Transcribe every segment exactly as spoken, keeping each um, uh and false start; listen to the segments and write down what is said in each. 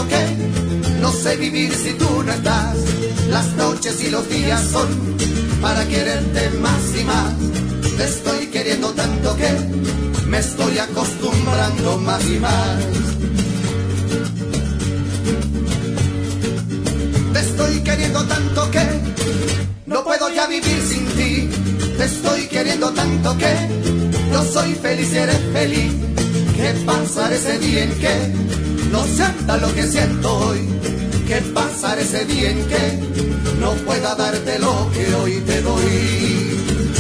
tanto que no sé vivir si tú no estás. Las noches y los días son para quererte más y más. Te estoy queriendo tanto que me estoy acostumbrando más y más. Te estoy queriendo tanto que no puedo ya vivir sin ti. Te estoy queriendo tanto que yo soy feliz y eres feliz. ¿Qué pasará ese día en que no sienta lo que siento hoy? ¿Qué pasará ese día en que no pueda darte lo que hoy te doy?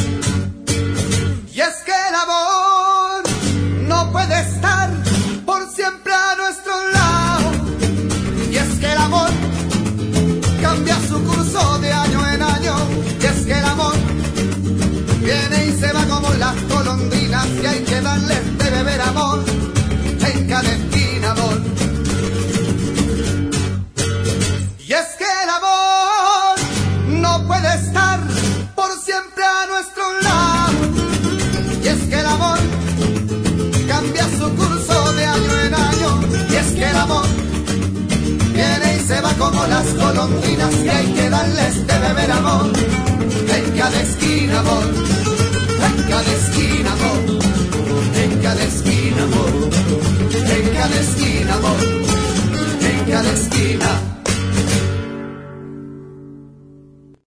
Y es que el amor no puede estar por siempre a nuestro lado. Y es que el amor cambia su curso de año en año. Y es que el amor viene y se va como las golondrinas. Y hay que darle de beber amor en cada esquina, amor. Y es que el amor no puede estar por siempre a nuestro lado. Y es que el amor cambia su curso de año en año. Y es que el amor viene y se va como las golondrinas. Y hay que darles de beber amor en cada esquina, amor. En cada esquina, amor. En cada esquina, amor. En cada esquina, amor. En cada esquina.